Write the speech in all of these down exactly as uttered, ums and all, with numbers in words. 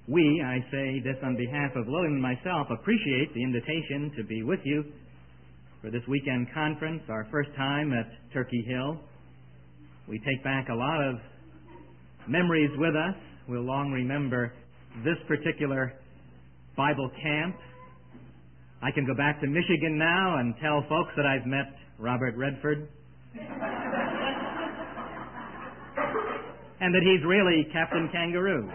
We, I say this on behalf of Lillian and myself, appreciate the invitation to be with you for this weekend conference, our first time at Turkey Hill. We take back a lot of memories with us. We'll long remember this particular Bible camp. I can go back to Michigan now and tell folks that I've met Robert Redford and that he's really Captain Kangaroo.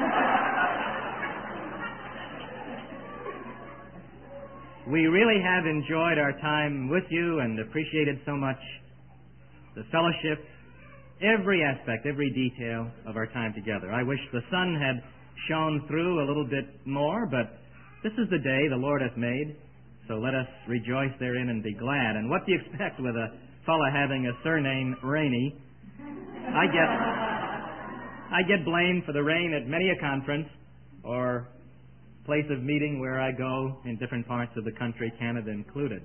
We really have enjoyed our time with you and appreciated so much the fellowship, every aspect, every detail of our time together. I wish the sun had shone through a little bit more, but this is the day the Lord hath made, so let us rejoice therein and be glad. And what do you expect with a fella having a surname Rainey? I get I get blamed for the rain at many a conference or place of meeting where I go in different parts of the country, Canada included.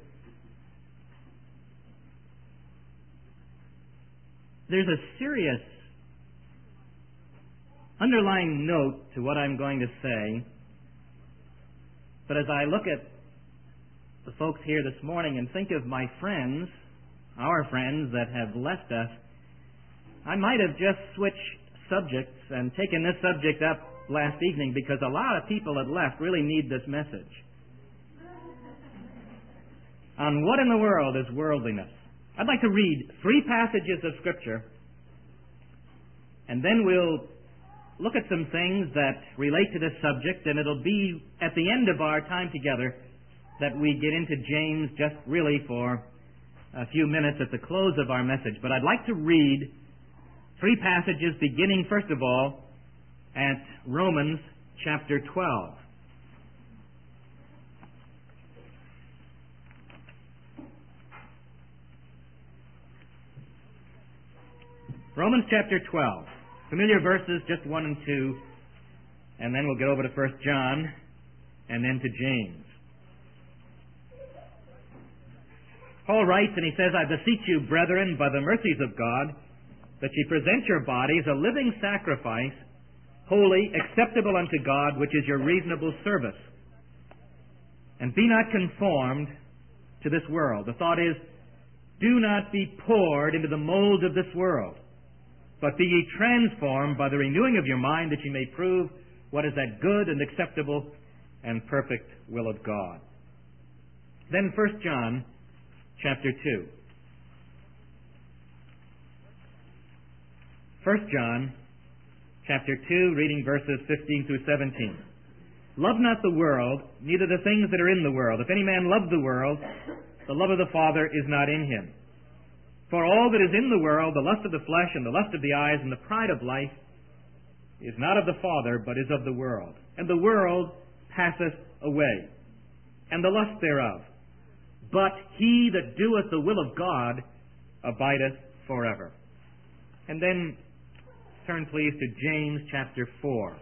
There's a serious underlying note to what I'm going to say, but as I look at the folks here this morning and think of my friends, our friends that have left us, I might have just switched subjects and taken this subject up last evening because a lot of people that left really need this message. On what in the world is worldliness? I'd like to read three passages of Scripture, and then we'll look at some things that relate to this subject, and it'll be at the end of our time together that we get into James just really for a few minutes at the close of our message. But I'd like to read three passages beginning, first of all, at Romans chapter twelve. Romans chapter twelve. Familiar verses, just one and two, and then we'll get over to First John, and then to James. Paul writes, and he says, I beseech you, brethren, by the mercies of God, that ye present your bodies a living sacrifice, holy, acceptable unto God, which is your reasonable service. And be not conformed to this world. The thought is, do not be poured into the mold of this world, but be ye transformed by the renewing of your mind, that ye may prove what is that good and acceptable and perfect will of God. Then First John chapter two. First John chapter two, reading verses fifteen through seventeen. Love not the world, neither the things that are in the world. If any man love the world, the love of the Father is not in him. For all that is in the world, the lust of the flesh and the lust of the eyes and the pride of life, is not of the Father, but is of the world. And the world passeth away, and the lust thereof. But he that doeth the will of God abideth forever. And then turn please to James chapter four.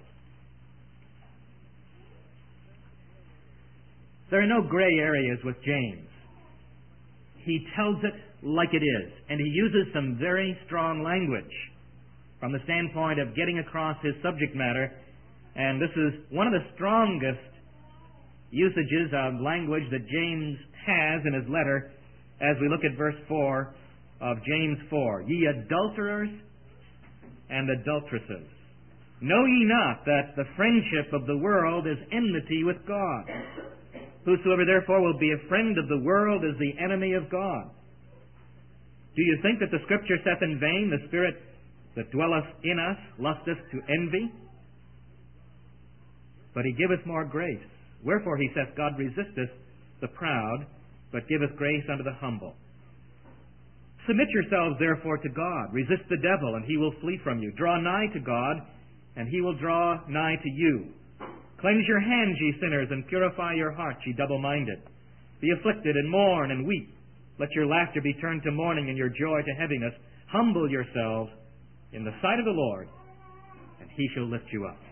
There are no gray areas with James. He tells it like it is, and he uses some very strong language from the standpoint of getting across his subject matter, and this is one of the strongest usages of language that James has in his letter as we look at verse four of James four. Ye adulterers and adulteresses, know ye not that the friendship of the world is enmity with God? Whosoever therefore will be a friend of the world is the enemy of God. Do you think that the Scripture saith in vain, the Spirit that dwelleth in us lusteth to envy? But he giveth more grace. Wherefore he saith, God resisteth the proud, but giveth grace unto the humble. Submit yourselves therefore to God. Resist the devil, and he will flee from you. Draw nigh to God, and he will draw nigh to you. Cleanse your hands, ye sinners, and purify your hearts, ye double-minded. Be afflicted, and mourn, and weep. Let your laughter be turned to mourning, and your joy to heaviness. Humble yourselves in the sight of the Lord, and he shall lift you up.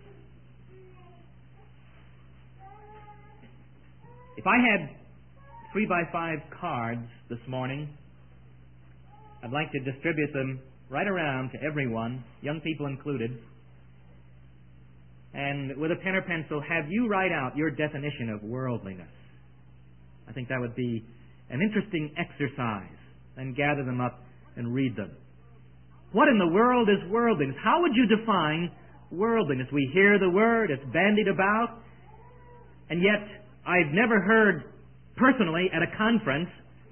If I had three by five cards this morning, I'd like to distribute them right around to everyone, young people included. and with a pen or pencil have you write out your definition of worldliness. I think that would be an interesting exercise, and gather them up and read them. What in the world is worldliness? How would you define worldliness? We hear the word, it's bandied about, and yet I've never heard personally at a conference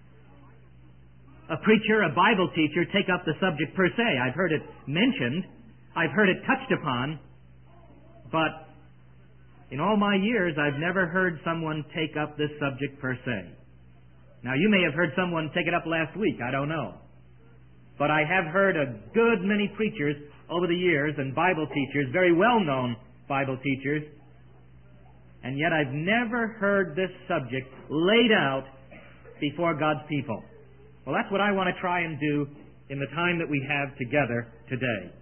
a preacher, a Bible teacher take up the subject per se. I've heard it mentioned, I've heard it touched upon, but in all my years I've never heard someone take up this subject per se. Now you may have heard someone take it up last week, I don't know. But I have heard a good many preachers over the years, and Bible teachers, very well-known Bible teachers, and yet I've never heard this subject laid out before God's people. Well, that's what I want to try and do in the time that we have together today.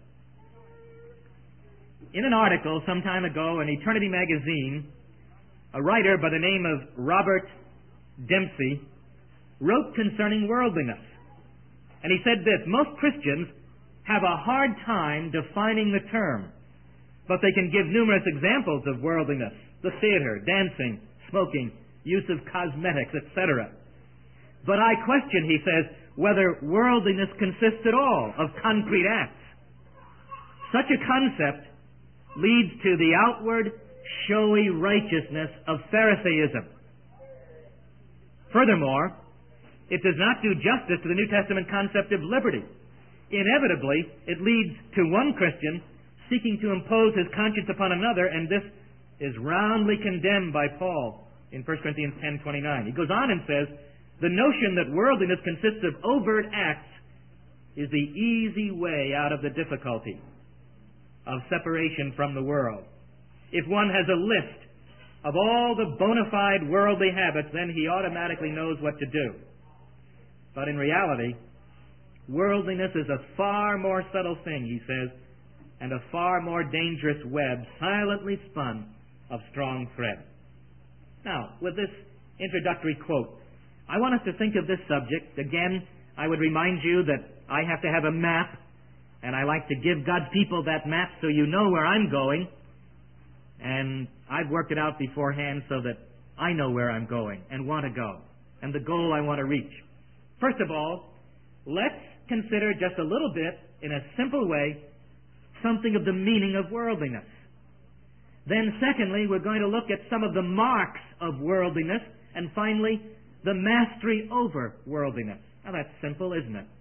In an article some time ago in Eternity Magazine, a writer by the name of Robert Dempsey wrote concerning worldliness. And he said this: most Christians have a hard time defining the term, but they can give numerous examples of worldliness: the theater, dancing, smoking, use of cosmetics, et cetera. But I question, he says, whether worldliness consists at all of concrete acts. Such a concept leads to the outward, showy righteousness of Pharisaism. Furthermore, it does not do justice to the New Testament concept of liberty. Inevitably, it leads to one Christian seeking to impose his conscience upon another, and this is roundly condemned by Paul in First Corinthians ten twenty-nine. He goes on and says, the notion that worldliness consists of overt acts is the easy way out of the difficulty of separation from the world. If one has a list of all the bona fide worldly habits, then he automatically knows what to do. But in reality, worldliness is a far more subtle thing, he says, and a far more dangerous web, silently spun of strong thread. Now, with this introductory quote, I want us to think of this subject. Again, I would remind you that I have to have a map, and I like to give God's people that map so you know where I'm going. And I've worked it out beforehand so that I know where I'm going and want to go, and the goal I want to reach. First of all, let's consider just a little bit, in a simple way, something of the meaning of worldliness. Then secondly, we're going to look at some of the marks of worldliness, and finally, the mastery over worldliness. Now that's simple, isn't it?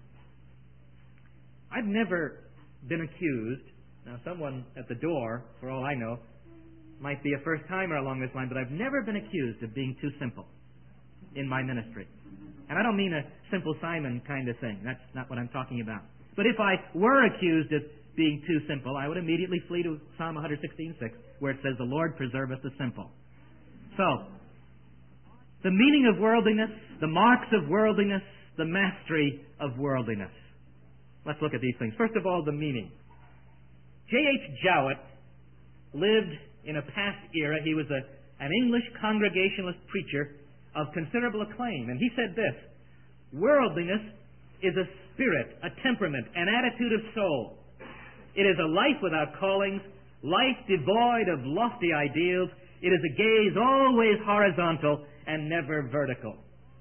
I've never been accused, now someone at the door, for all I know, might be a first-timer along this line, but I've never been accused of being too simple in my ministry. And I don't mean a Simple Simon kind of thing. That's not what I'm talking about. But if I were accused of being too simple, I would immediately flee to Psalm one sixteen six, where it says, the Lord preserveth the simple. So, the meaning of worldliness, the marks of worldliness, the mastery of worldliness. Let's look at these things. First of all, the meaning. J H Jowett lived in a past era. He was a, an English Congregationalist preacher of considerable acclaim. And he said this: worldliness is a spirit, a temperament, an attitude of soul. It is a life without callings, life devoid of lofty ideals. It is a gaze always horizontal and never vertical.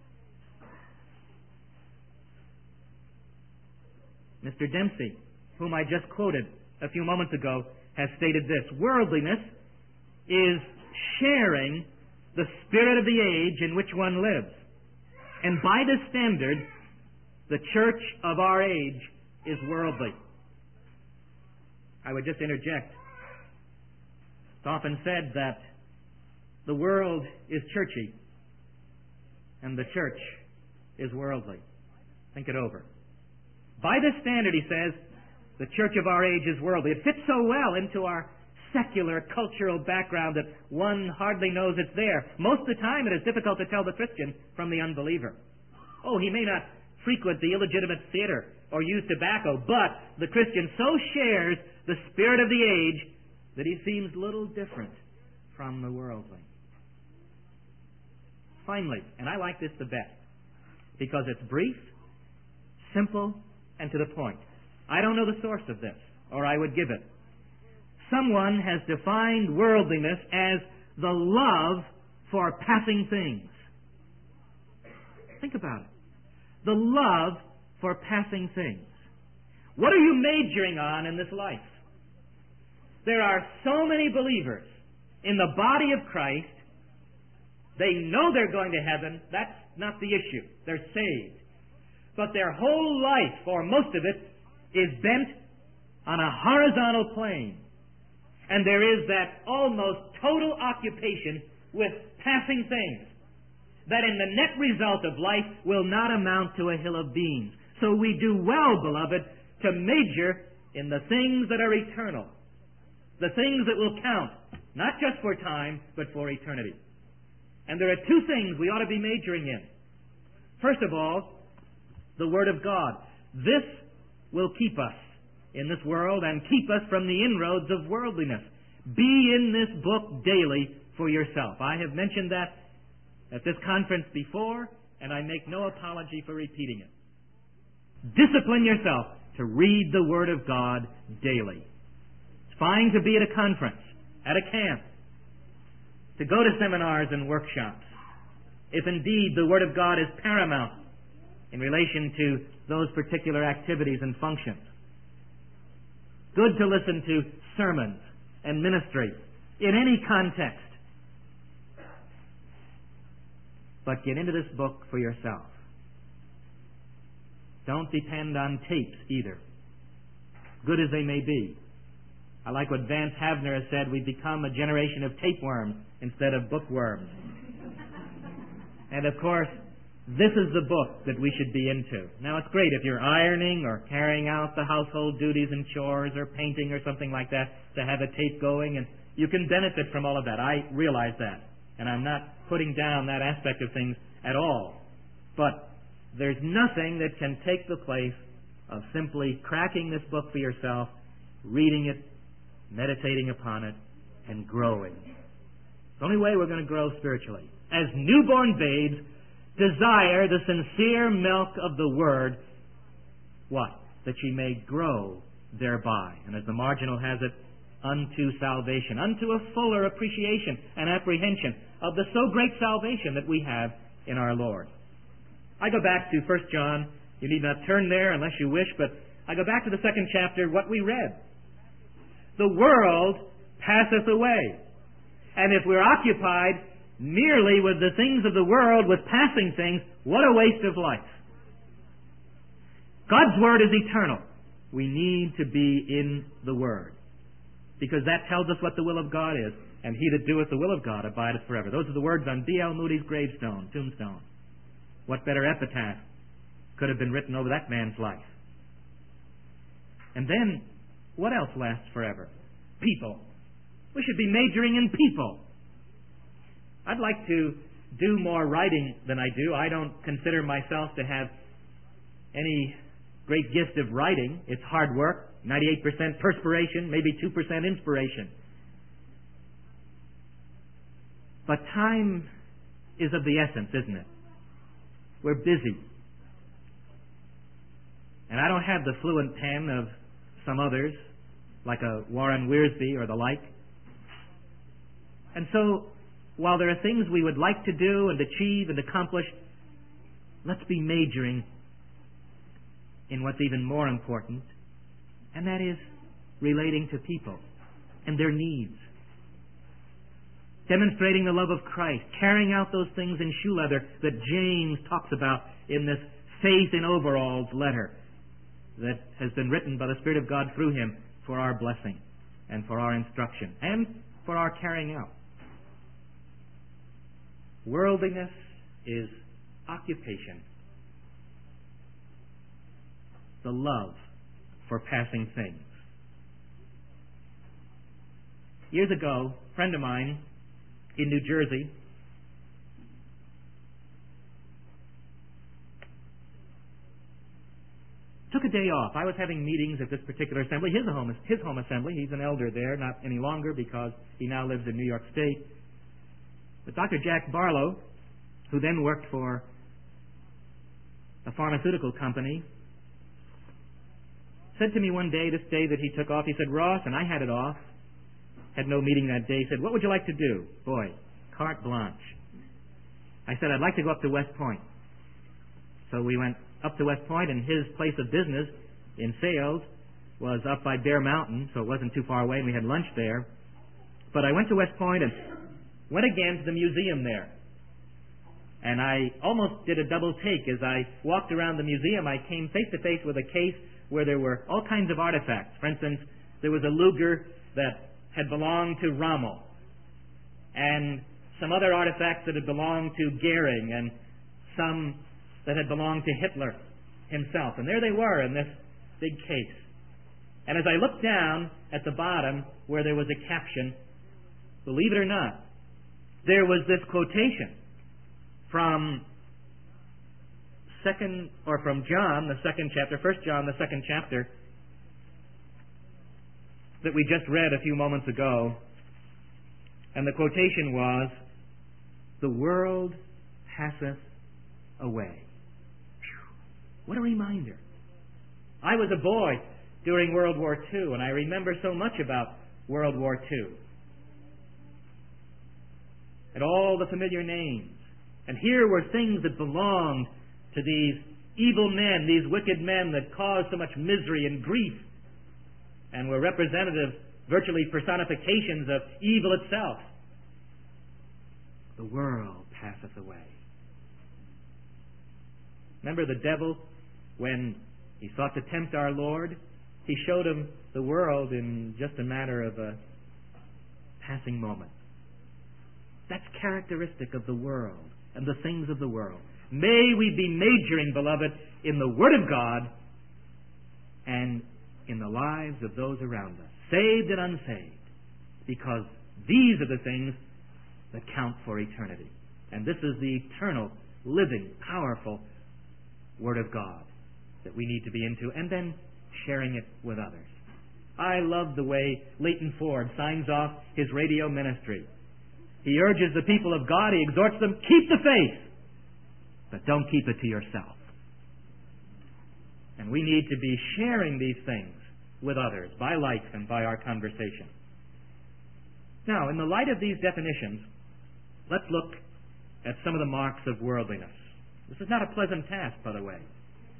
Mister Dempsey, whom I just quoted a few moments ago, has stated this: worldliness is sharing the spirit of the age in which one lives. And by this standard, the church of our age is worldly. I would just interject. It's often said that the world is churchy and the church is worldly. Think it over. By this standard, he says, the church of our age is worldly. It fits so well into our secular cultural background that one hardly knows it's there. Most of the time it is difficult to tell the Christian from the unbeliever. Oh, he may not frequent the illegitimate theater or use tobacco, but the Christian so shares the spirit of the age that he seems little different from the worldly. Finally, and I like this the best, because it's brief, simple, and to the point. I don't know the source of this, or I would give it. someone has defined worldliness as the love for passing things. Think about it. The love for passing things. What are you majoring on in this life? There are so many believers in the body of Christ. They know they're going to heaven. That's not the issue. They're saved. But their whole life, or most of it, is bent on a horizontal plane. And there is that almost total occupation with passing things that in the net result of life will not amount to a hill of beans. So we do well, beloved, to major in the things that are eternal, the things that will count, not just for time, but for eternity. And there are two things we ought to be majoring in. First of all, the Word of God. This will keep us in this world and keep us from the inroads of worldliness. Be in this book daily for yourself. I have mentioned that at this conference before, and I make no apology for repeating it. Discipline yourself to read the Word of God daily. It's fine to be at a conference, at a camp, to go to seminars and workshops, if indeed the Word of God is paramount in relation to those particular activities and functions. Good to listen to sermons and ministry in any context. But get into this book for yourself. Don't depend on tapes either, good as they may be. I like what Vance Havner has said, we've become a generation of tapeworms instead of bookworms. And of course, this is the book that we should be into. Now, it's great if you're ironing or carrying out the household duties and chores or painting or something like that to have a tape going, and you can benefit from all of that. I realize that, and I'm not putting down that aspect of things at all. But there's nothing that can take the place of simply cracking this book for yourself, reading it, meditating upon it, and growing. The only way we're going to grow spiritually. As newborn babes, desire the sincere milk of the Word, what? That ye may grow thereby. And as the marginal has it, unto salvation, unto a fuller appreciation and apprehension of the so great salvation that we have in our Lord. I go back to First John. You need not turn there unless you wish, but I go back to the second chapter, what we read. The world passeth away. And if we're occupied merely with the things of the world, with passing things, what a waste of life. God's Word is eternal. We need to be in the Word, because that tells us what the will of God is. And he that doeth the will of God abideth forever. Those are the words on D L Moody's gravestone, tombstone. What better epitaph could have been written over that man's life? And then, what else lasts forever? People. We should be majoring in people. I'd like to do more writing than I do. I don't consider myself to have any great gift of writing. It's hard work, ninety-eight percent perspiration, maybe two percent inspiration. But time is of the essence, isn't it? We're busy. And I don't have the fluent pen of some others, like a Warren Wiersbe or the like. And so, while there are things we would like to do and achieve and accomplish, let's be majoring in what's even more important, and that is relating to people and their needs. Demonstrating the love of Christ, carrying out those things in shoe leather that James talks about in this faith in overalls letter that has been written by the Spirit of God through him for our blessing and for our instruction and for our carrying out. Worldliness is occupation. The love for passing things. Years ago, a friend of mine in New Jersey took a day off. I was having meetings at this particular assembly, his home, his home assembly. He's an elder there, not any longer because he now lives in New York State. But Doctor Jack Barlow, who then worked for a pharmaceutical company, said to me one day, this day that he took off, he said, Ross, and I had it off, had no meeting that day, said, "What would you like to do?" Boy, carte blanche. I said, "I'd like to go up to West Point." So we went up to West Point, and his place of business in sales was up by Bear Mountain, so it wasn't too far away, and we had lunch there. But I went to West Point and went again to the museum there. And I almost did a double take. As I walked around the museum, I came face to face with a case where there were all kinds of artifacts. For instance, there was a Luger that had belonged to Rommel, and some other artifacts that had belonged to Goering, and some that had belonged to Hitler himself. And there they were in this big case. And as I looked down at the bottom where there was a caption, believe it or not, there was this quotation from second, or from John, the second chapter, First John, the second chapter, that we just read a few moments ago. And the quotation was, "The world passeth away." Whew. What a reminder. I was a boy during World War Two, and I remember so much about World War Two. And all the familiar names. And here were things that belonged to these evil men, these wicked men that caused so much misery and grief, and were representative, virtually personifications of evil itself. The world passeth away. Remember the devil, when he sought to tempt our Lord, he showed him the world in just a matter of a passing moment. That's characteristic of the world and the things of the world. May we be majoring, beloved, in the Word of God and in the lives of those around us, saved and unsaved, because these are the things that count for eternity. And this is the eternal, living, powerful Word of God that we need to be into, and then sharing it with others. I love the way Leighton Ford signs off his radio ministry. He urges the people of God, he exhorts them, keep the faith, but don't keep it to yourself. And we need to be sharing these things with others by life and by our conversation. Now, in the light of these definitions, let's look at some of the marks of worldliness. This is not a pleasant task, by the way.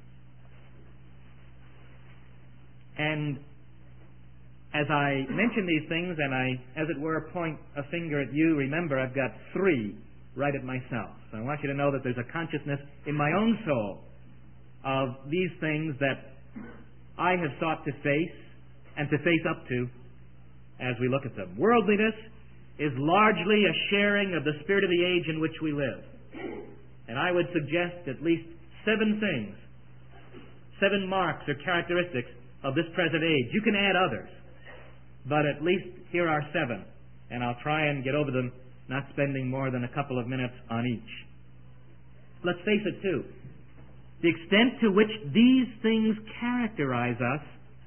And as I mention these things, and I, as it were, point a finger at you, remember I've got three right at myself. So I want you to know that there's a consciousness in my own soul of these things that I have sought to face and to face up to as we look at them. Worldliness is largely a sharing of the spirit of the age in which we live. And I would suggest at least seven things, seven marks or characteristics of this present age. You can add others, but at least here are seven, and I'll try and get over them, not spending more than a couple of minutes on each. Let's face it, too. The extent to which these things characterize us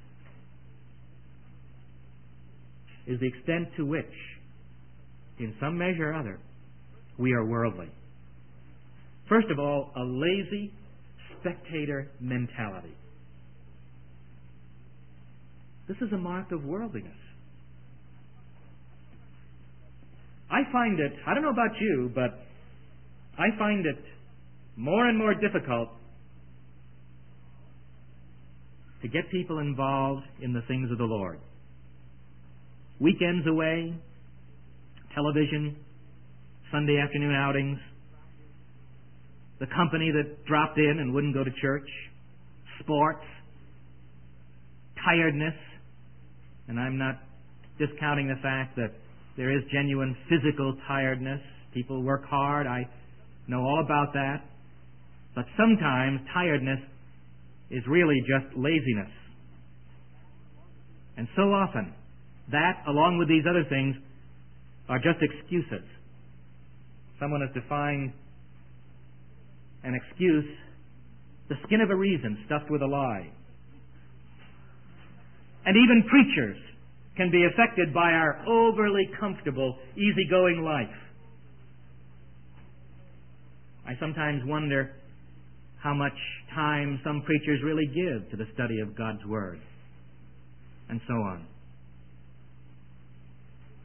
is the extent to which, in some measure or other, we are worldly. First of all, a lazy spectator mentality. This is a mark of worldliness. I find it, I don't know about you, but I find it more and more difficult to get people involved in the things of the Lord. Weekends away, television, Sunday afternoon outings, the company that dropped in and wouldn't go to church, sports, tiredness, and I'm not discounting the fact that there is genuine physical tiredness. People work hard. I know all about that. But sometimes tiredness is really just laziness. And so often, that, along with these other things, are just excuses. Someone has defined an excuse, the skin of a reason stuffed with a lie. And even preachers can be affected by our overly comfortable, easygoing life. I sometimes wonder how much time some preachers really give to the study of God's Word, and so on.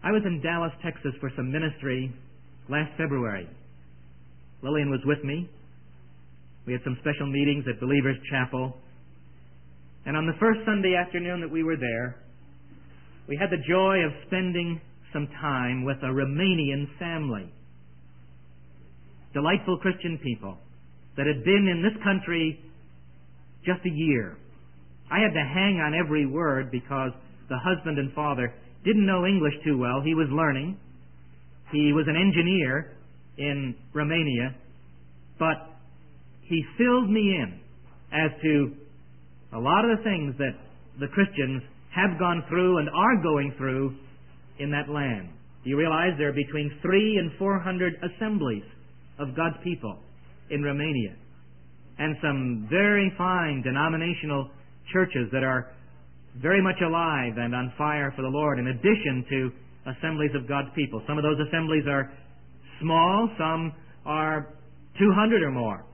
I was in Dallas, Texas for some ministry last February. Lillian was with me. We had some special meetings at Believers Chapel. And on the first Sunday afternoon that we were there, we had the joy of spending some time with a Romanian family. Delightful Christian people that had been in this country just a year. I had to hang on every word because the husband and father didn't know English too well. He was learning. He was an engineer in Romania, but he filled me in as to a lot of the things that the Christians have gone through and are going through in that land. Do you realize there are between three and four hundred assemblies of God's people in Romania, and some very fine denominational churches that are very much alive and on fire for the Lord, in addition to assemblies of God's people. Some of those assemblies are small, some are two hundred or more.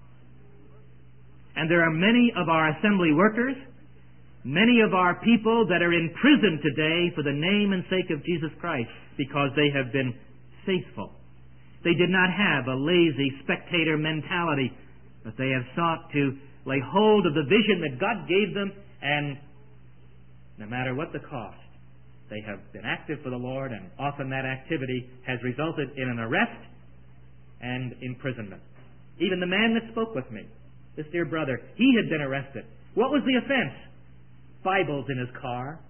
And there are many of our assembly workers, many of our people that are in prison today for the name and sake of Jesus Christ because they have been faithful. They did not have a lazy spectator mentality, but they have sought to lay hold of the vision that God gave them, and no matter what the cost, they have been active for the Lord, and often that activity has resulted in an arrest and imprisonment. Even the man that spoke with me, this dear brother, he had been arrested. What was the offense? Bibles in his car.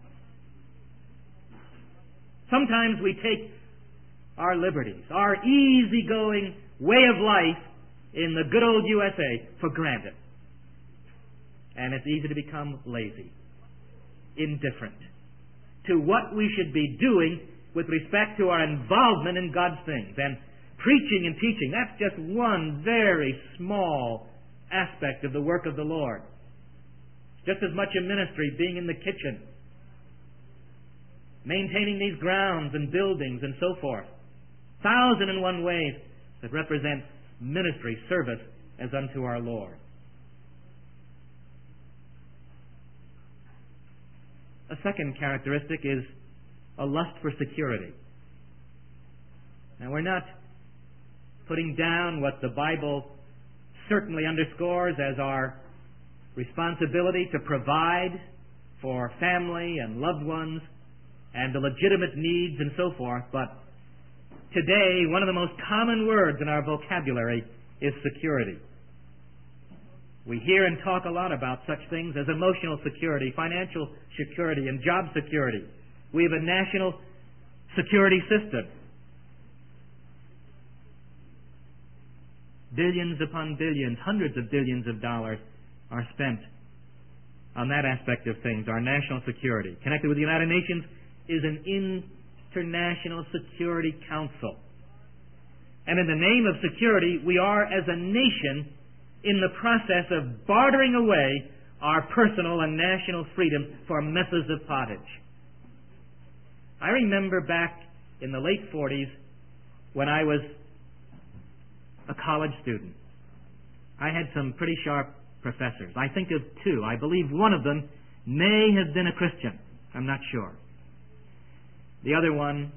Sometimes we take our liberties, our easygoing way of life in the good old U S A for granted. And it's easy to become lazy, indifferent to what we should be doing with respect to our involvement in God's things. And preaching and teaching, that's just one very small aspect of the work of the Lord. Just as much a ministry being in the kitchen, maintaining these grounds and buildings and so forth. Thousand and one ways that represent ministry, service as unto our Lord. A second characteristic is a lust for security. Now, we're not putting down what the Bible certainly underscores as our responsibility to provide for family and loved ones and the legitimate needs and so forth, but today one of the most common words in our vocabulary is security. We hear and talk a lot about such things as emotional security, financial security, and job security. We have a national security system. Billions upon billions, hundreds of billions of dollars are spent on that aspect of things, our national security. Connected with the United Nations is an International Security Council. And in the name of security, we are, as a nation, in the process of bartering away our personal and national freedom for messes of pottage. I remember back in the late forties when I was a college student. I had some pretty sharp professors. I think of two. I believe one of them may have been a Christian. I'm not sure. The other one,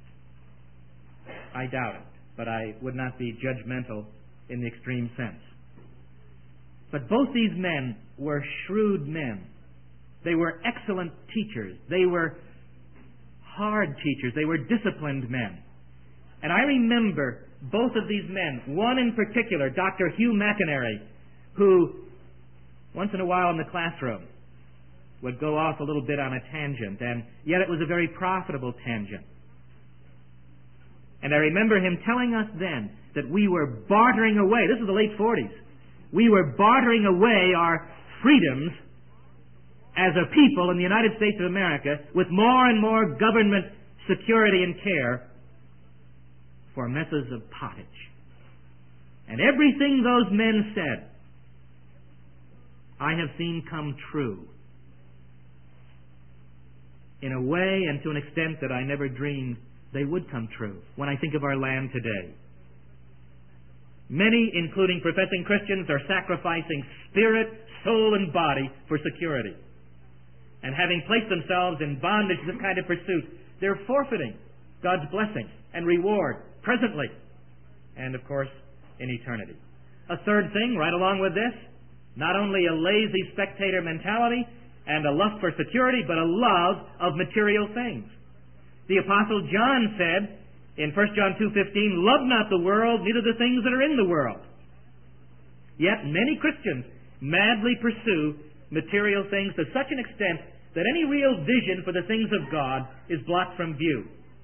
I doubt it, but I would not be judgmental in the extreme sense. But both these men were shrewd men. They were excellent teachers. They were hard teachers. They were disciplined men. And I remember both of these men, one in particular, Doctor Hugh McInerney, who once in a while in the classroom would go off a little bit on a tangent, and yet it was a very profitable tangent. And I remember him telling us then that we were bartering away, this was the late forties, we were bartering away our freedoms as a people in the United States of America with more and more government security and care for messes of pottage. And everything those men said, I have seen come true in a way and to an extent that I never dreamed they would come true when I think of our land today. Many, including professing Christians, are sacrificing spirit, soul, and body for security. And having placed themselves in bondage to this kind of pursuit, they're forfeiting God's blessing and reward presently and, of course, in eternity. A third thing, right along with this, not only a lazy spectator mentality and a lust for security, but a love of material things. The Apostle John said in First John two fifteen, "Love not the world, neither the things that are in the world." Yet many Christians madly pursue material things to such an extent that any real vision for the things of God is blocked from view.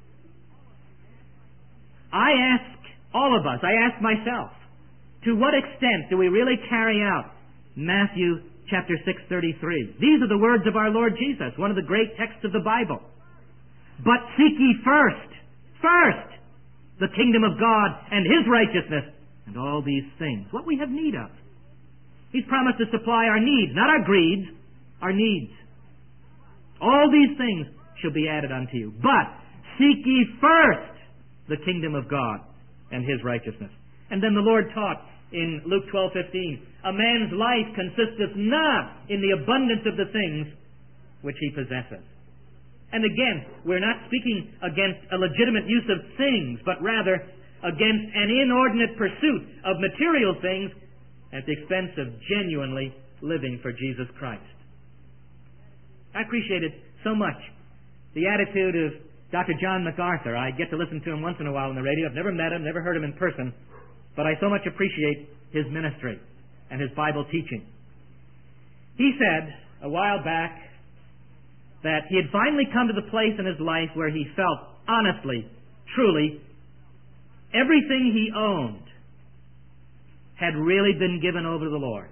I ask all of us, I ask myself, to what extent do we really carry out Matthew chapter six thirty-three? These are the words of our Lord Jesus, one of the great texts of the Bible. "But seek ye first, first, the kingdom of God and His righteousness, and all these things," what we have need of. He's promised to supply our needs, not our greeds, our needs. "All these things shall be added unto you. But seek ye first the kingdom of God and His righteousness." And then the Lord taught in Luke twelve fifteen, "A man's life consisteth not in the abundance of the things which he possesseth." And again, we're not speaking against a legitimate use of things, but rather against an inordinate pursuit of material things at the expense of genuinely living for Jesus Christ. I appreciated so much the attitude of Doctor John MacArthur. I get to listen to him once in a while on the radio. I've never met him, never heard him in person, but I so much appreciate his ministry and his Bible teaching. He said a while back that he had finally come to the place in his life where he felt honestly, truly, everything he owned had really been given over to the Lord.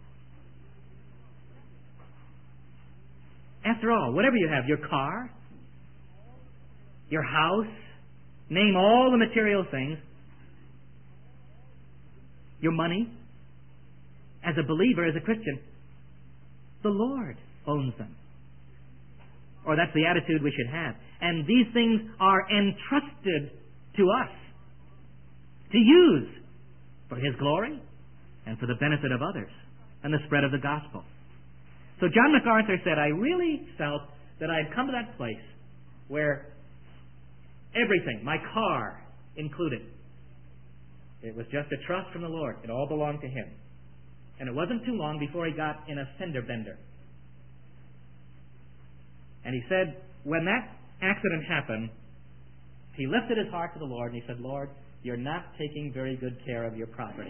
After all, whatever you have, your car, your house, name all the material things, your money, as a believer, as a Christian, the Lord owns them. Or that's the attitude we should have. And these things are entrusted to us to use for His glory and for the benefit of others and the spread of the gospel. So John MacArthur said, I really felt that I had come to that place where everything, my car included, it was just a trust from the Lord. It all belonged to Him. And it wasn't too long before he got in a fender bender. And he said, when that accident happened, he lifted his heart to the Lord and he said, Lord, you're not taking very good care of your property.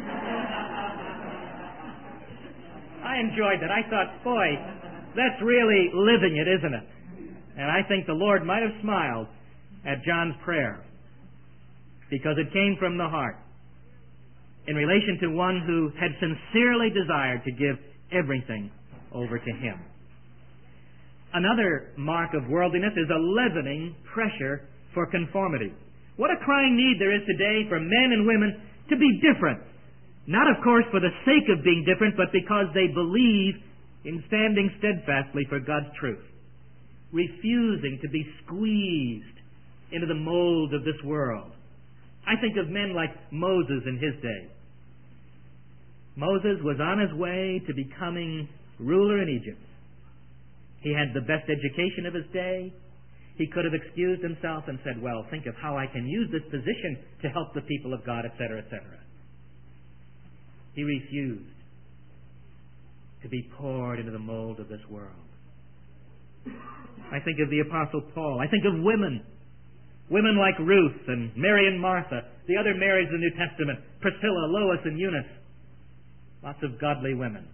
I enjoyed that. I thought, boy, that's really living it, isn't it? And I think the Lord might have smiled at John's prayer because it came from the heart in relation to one who had sincerely desired to give everything over to Him. Another mark of worldliness is a leavening pressure for conformity. What a crying need there is today for men and women to be different. Not, of course, for the sake of being different, but because they believe in standing steadfastly for God's truth, refusing to be squeezed into the mold of this world. I think of men like Moses in his day. Moses was on his way to becoming ruler in Egypt. He had the best education of his day. He could have excused himself and said, well, think of how I can use this position to help the people of God, et cetera, et cetera. He refused to be poured into the mold of this world. I think of the Apostle Paul. I think of women. Women like Ruth and Mary and Martha, the other Marys in the New Testament, Priscilla, Lois, and Eunice. Lots of godly women.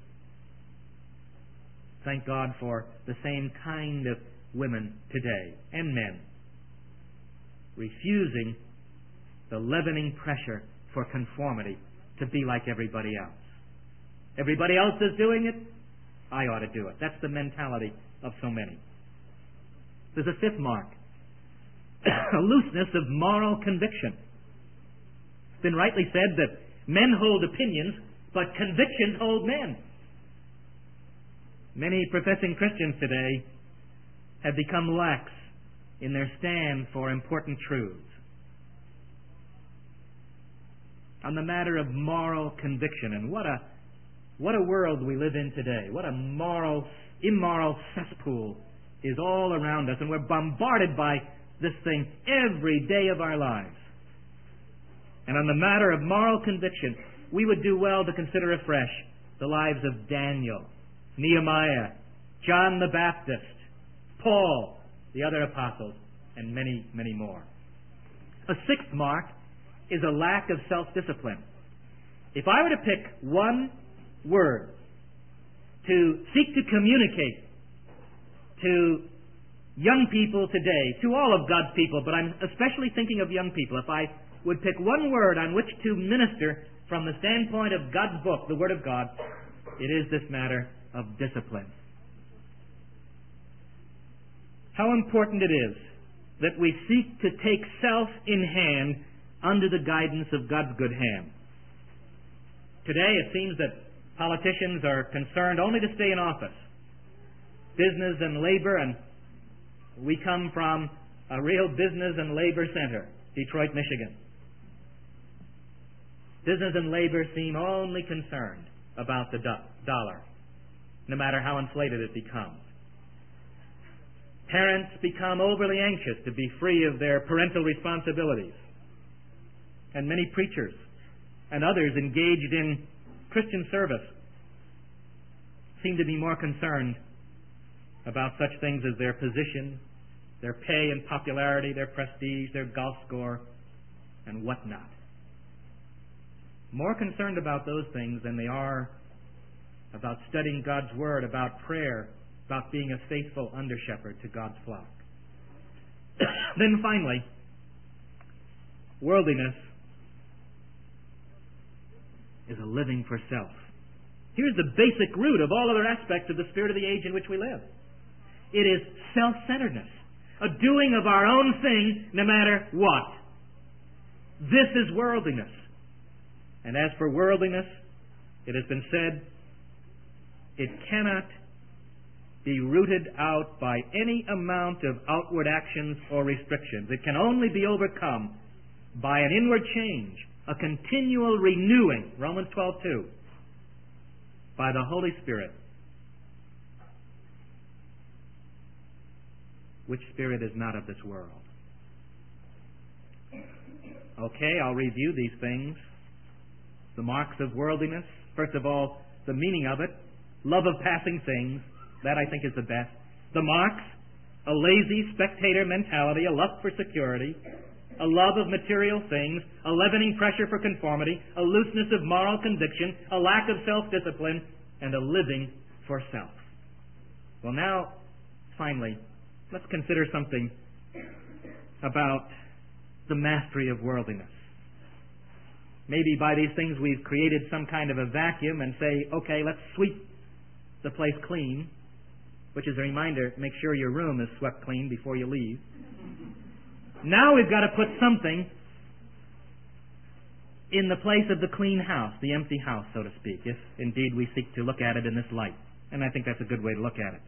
Thank God for the same kind of women today, and men, refusing the leavening pressure for conformity to be like everybody else. Everybody else is doing it, I ought to do it. That's the mentality of so many. There's a fifth mark, a looseness of moral conviction. It's been rightly said that men hold opinions, but convictions hold men. Many professing Christians today have become lax in their stand for important truths. On the matter of moral conviction, and what a what a world we live in today. What a moral, immoral cesspool is all around us, and we're bombarded by this thing every day of our lives. And on the matter of moral conviction, we would do well to consider afresh the lives of Daniel, Nehemiah, John the Baptist, Paul, the other apostles, and many, many more. A sixth mark is a lack of self-discipline. If I were to pick one word to seek to communicate to young people today, to all of God's people, but I'm especially thinking of young people, if I would pick one word on which to minister from the standpoint of God's book, the Word of God, it is this matter of discipline. How important it is that we seek to take self in hand under the guidance of God's good hand. Today it seems that politicians are concerned only to stay in office. Business and labor, and we come from a real business and labor center, Detroit, Michigan. Business and labor seem only concerned about the do- dollar, no matter how inflated it becomes. Parents become overly anxious to be free of their parental responsibilities. And many preachers and others engaged in Christian service seem to be more concerned about such things as their position, their pay and popularity, their prestige, their golf score, and whatnot. More concerned about those things than they are about studying God's Word, about prayer, about being a faithful under-shepherd to God's flock. Then finally, worldliness is a living for self. Here's the basic root of all other aspects of the spirit of the age in which we live. It is self-centeredness, a doing of our own thing no matter what. This is worldliness. And as for worldliness, it has been said, it cannot be rooted out by any amount of outward actions or restrictions. It can only be overcome by an inward change, a continual renewing, Romans twelve two, by the Holy Spirit. Which spirit is not of this world? Okay, I'll review these things. The marks of worldliness. First of all, the meaning of it. Love of passing things. That, I think, is the best. The marks. A lazy spectator mentality, a lust for security, a love of material things, a leavening pressure for conformity, a looseness of moral conviction, a lack of self-discipline, and a living for self. Well, now, finally, let's consider something about the mastery of worldliness. Maybe by these things we've created some kind of a vacuum and say, okay, let's sweep the place clean, which is a reminder, make sure your room is swept clean before you leave. Now we've got to put something in the place of the clean house, the empty house, so to speak, if indeed we seek to look at it in this light. And I think that's a good way to look at it.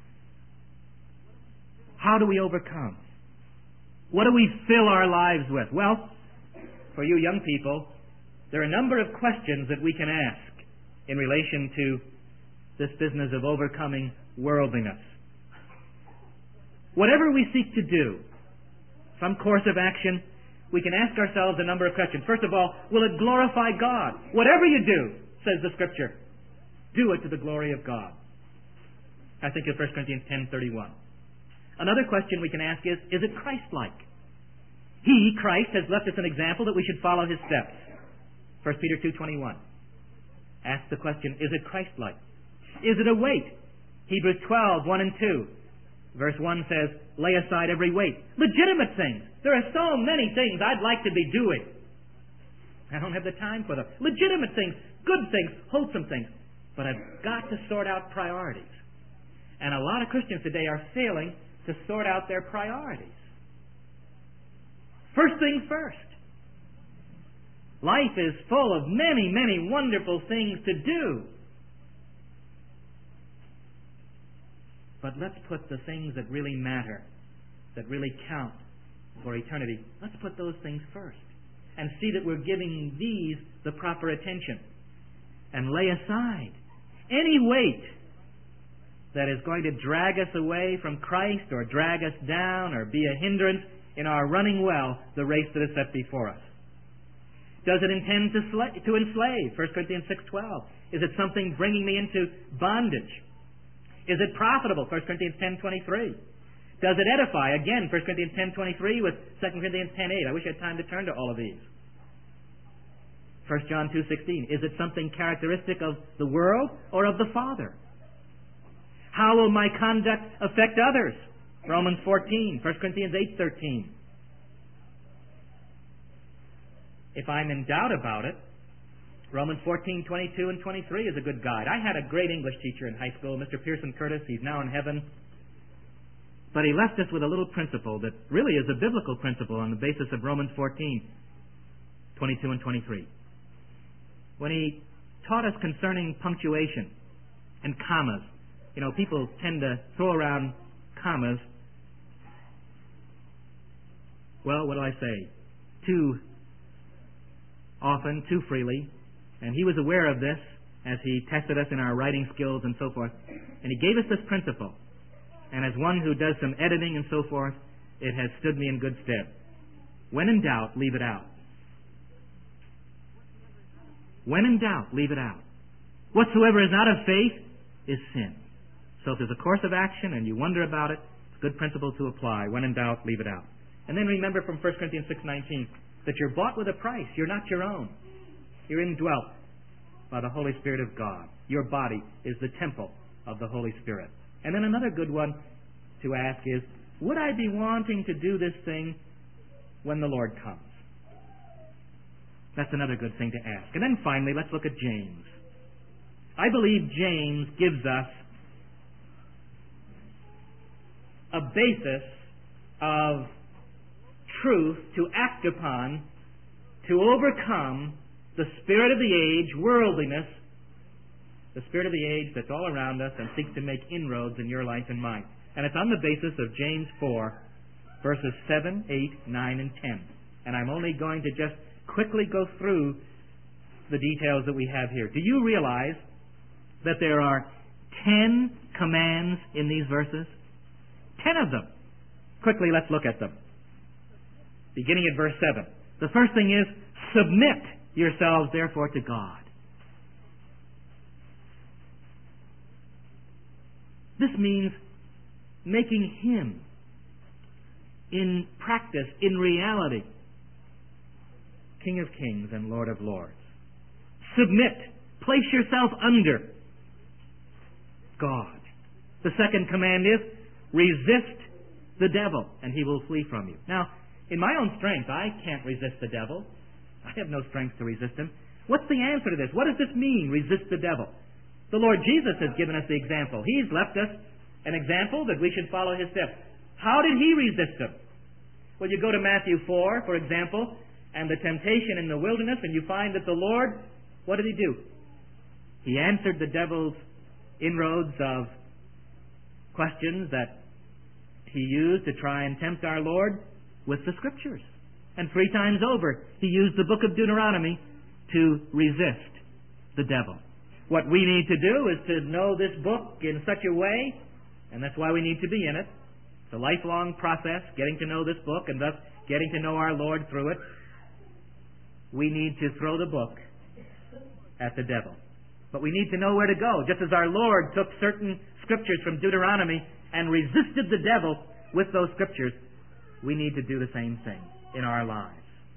How do we overcome? What do we fill our lives with? Well, for you young people, there are a number of questions that we can ask in relation to this business of overcoming worldliness. Whatever we seek to do, some course of action, we can ask ourselves a number of questions. First of all, will it glorify God? Whatever you do, says the Scripture, do it to the glory of God. I think of First Corinthians ten thirty-one. Another question we can ask is, is it Christ-like? He, Christ, has left us an example that we should follow His steps. First Peter two twenty-one. Ask the question, is it Christ-like? Is it a weight? Hebrews twelve one and two. Verse one says, lay aside every weight. Legitimate things. There are so many things I'd like to be doing. I don't have the time for them. Legitimate things, good things, wholesome things. But I've got to sort out priorities. And a lot of Christians today are failing to sort out their priorities. First things first. Life is full of many, many wonderful things to do. But let's put the things that really matter, that really count for eternity, let's put those things first. And see that we're giving these the proper attention. And lay aside any weight that is going to drag us away from Christ or drag us down or be a hindrance in our running well the race that is set before us? Does it intend to, sla- to enslave? First Corinthians six twelve. Is it something bringing me into bondage? Is it profitable? First Corinthians ten twenty-three. Does it edify? Again, First Corinthians ten twenty-three with Second Corinthians ten eight. I wish I had time to turn to all of these. First John two sixteen. Is it something characteristic of the world or of the Father? How will my conduct affect others? Romans fourteen. First Corinthians eight thirteen. If I'm in doubt about it, Romans fourteen twenty-two and twenty-three is a good guide. I had a great English teacher in high school, Mister Pearson Curtis. He's now in heaven. But he left us with a little principle that really is a biblical principle on the basis of Romans fourteen twenty-two and twenty-three. When he taught us concerning punctuation and commas, you know, people tend to throw around commas, well, what do I say, too often, too freely. And he was aware of this as he tested us in our writing skills and so forth. And he gave us this principle. And as one who does some editing and so forth, it has stood me in good stead. When in doubt, leave it out. When in doubt, leave it out. Whatsoever is not of faith is sin. So if there's a course of action and you wonder about it, it's a good principle to apply. When in doubt, leave it out. And then remember from First Corinthians six nineteen that you're bought with a price. You're not your own. You're indwelt by the Holy Spirit of God. Your body is the temple of the Holy Spirit. And then another good one to ask is, would I be wanting to do this thing when the Lord comes? That's another good thing to ask. And then finally, let's look at James. I believe James gives us a basis of truth to act upon to overcome the spirit of the age, worldliness, the spirit of the age that's all around us and seeks to make inroads in your life and mine. And it's on the basis of James four, verses seven, eight, nine, and ten. And I'm only going to just quickly go through the details that we have here. Do you realize that there are ten commands in these verses? Ten of them. Quickly, let's look at them. Beginning at verse seven. The first thing is, submit yourselves therefore to God. This means making Him, in practice, in reality, King of Kings and Lord of Lords. Submit. Place yourself under God. The second command is, resist the devil, and he will flee from you. Now, in my own strength, I can't resist the devil. I have no strength to resist him. What's the answer to this? What does this mean, resist the devil? The Lord Jesus has given us the example. He's left us an example that we should follow His steps. How did He resist him? Well, you go to Matthew four, for example, and the temptation in the wilderness, and you find that the Lord, what did He do? He answered the devil's inroads of questions that he used to try and tempt our Lord with the Scriptures. And three times over, He used the book of Deuteronomy to resist the devil. What we need to do is to know this book in such a way, and that's why we need to be in it. It's a lifelong process, getting to know this book and thus getting to know our Lord through it. We need to throw the book at the devil. But we need to know where to go. Just as our Lord took certain Scriptures from Deuteronomy and resisted the devil with those Scriptures, we need to do the same thing in our lives.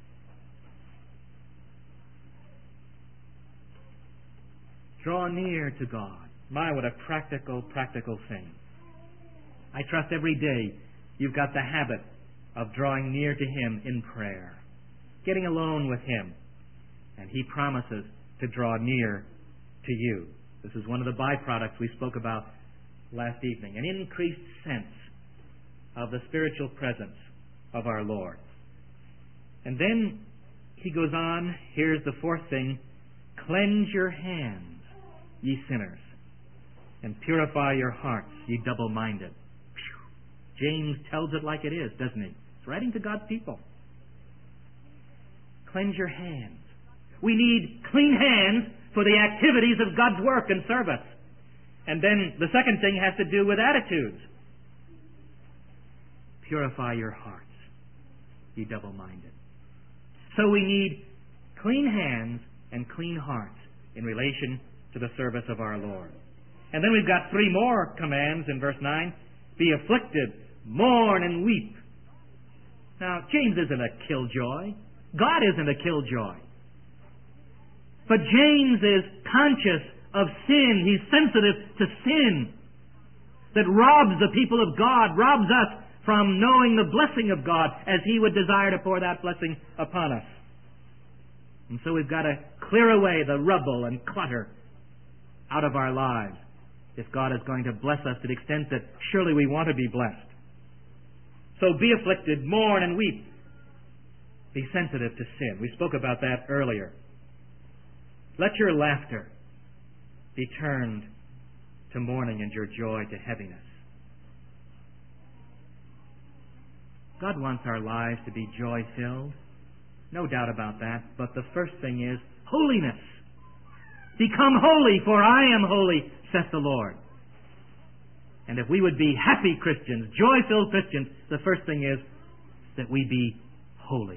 Draw near to God. My, what a practical, practical thing. I trust every day you've got the habit of drawing near to Him in prayer, getting alone with Him, and He promises to draw near to you. This is one of the byproducts we spoke about last evening, an increased sense of the spiritual presence of our Lord. And then he goes on, here's the fourth thing, cleanse your hands, ye sinners, and purify your hearts, ye double-minded. Whew. James tells it like it is, doesn't he? He's writing to God's people. Cleanse your hands. We need clean hands for the activities of God's work and service. And then the second thing has to do with attitudes. Purify your hearts. ye double-minded. So we need clean hands and clean hearts in relation to the service of our Lord. And then we've got three more commands in verse nine. Be afflicted, mourn, and weep. Now, James isn't a killjoy. God isn't a killjoy. But James is conscious of sin. He's sensitive to sin that robs the people of God, robs us from knowing the blessing of God as He would desire to pour that blessing upon us. And so we've got to clear away the rubble and clutter out of our lives if God is going to bless us to the extent that surely we want to be blessed. So be afflicted, mourn, and weep. Be sensitive to sin. We spoke about that earlier. Let your laughter be turned to mourning and your joy to heaviness. God wants our lives to be joy-filled. No doubt about that. But the first thing is holiness. Become holy, for I am holy, saith the Lord. And if we would be happy Christians, joy-filled Christians, the first thing is that we be holy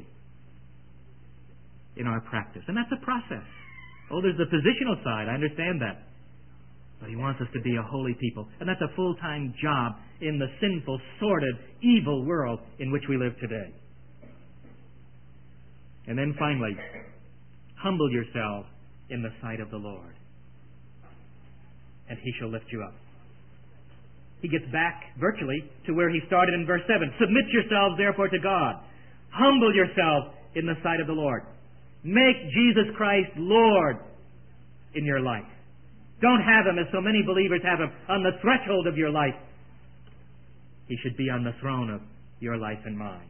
in our practice. And that's a process. Oh, there's the positional side. I understand that. But He wants us to be a holy people. And that's a full-time job in the sinful, sordid, evil world in which we live today. And then finally, humble yourself in the sight of the Lord, and He shall lift you up. He gets back virtually to where he started in verse seven. Submit yourselves therefore to God. Humble yourselves in the sight of the Lord. Make Jesus Christ Lord in your life. Don't have Him, as so many believers have Him, on the threshold of your life. He should be on the throne of your life and mine.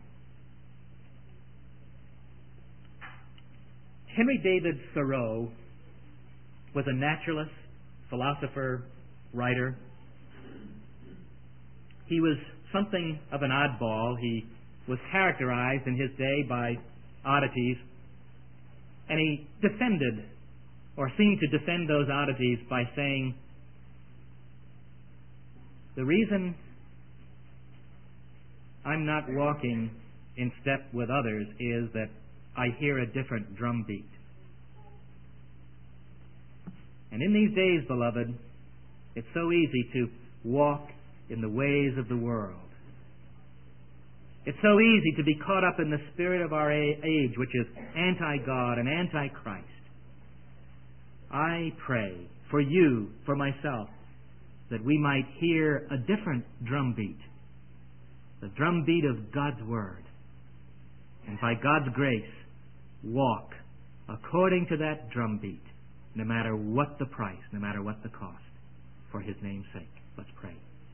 Henry David Thoreau was a naturalist, philosopher, writer. He was something of an oddball. He was characterized in his day by oddities, and he defended, or seemed to defend those oddities by saying, the reason I'm not walking in step with others is that I hear a different drum beat. And in these days, beloved, it's so easy to walk in the ways of the world. It's so easy to be caught up in the spirit of our age, which is anti-God and anti-Christ. I pray for you, for myself, that we might hear a different drumbeat, the drumbeat of God's Word, and by God's grace, walk according to that drumbeat, no matter what the price, no matter what the cost, for His name's sake. Let's pray.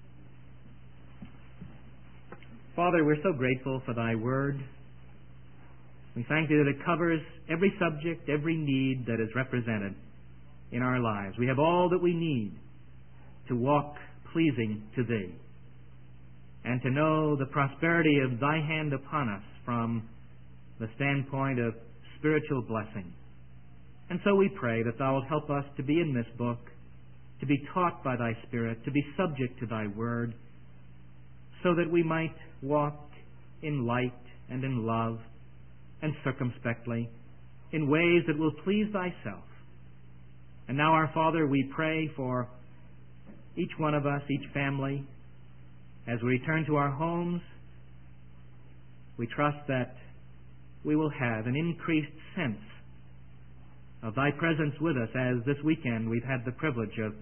Father, we're so grateful for Thy Word. We thank Thee that it covers every subject, every need that is represented in our lives. We have all that we need to walk pleasing to Thee and to know the prosperity of Thy hand upon us from the standpoint of spiritual blessing. And so we pray that Thou wilt help us to be in this book, to be taught by Thy Spirit, to be subject to Thy Word, so that we might walk in light and in love and circumspectly in ways that will please Thyself. And now, our Father, we pray for each one of us, each family, as we return to our homes. We trust that we will have an increased sense of Thy presence with us, as this weekend we've had the privilege of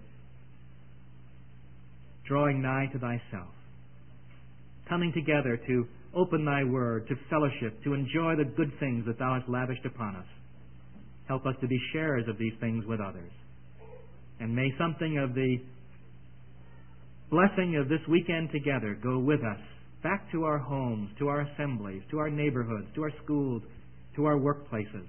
drawing nigh to Thyself, coming together to open Thy Word, to fellowship, to enjoy the good things that Thou hast lavished upon us. Help us to be sharers of these things with others. And may something of the blessing of this weekend together go with us back to our homes, to our assemblies, to our neighborhoods, to our schools, to our workplaces,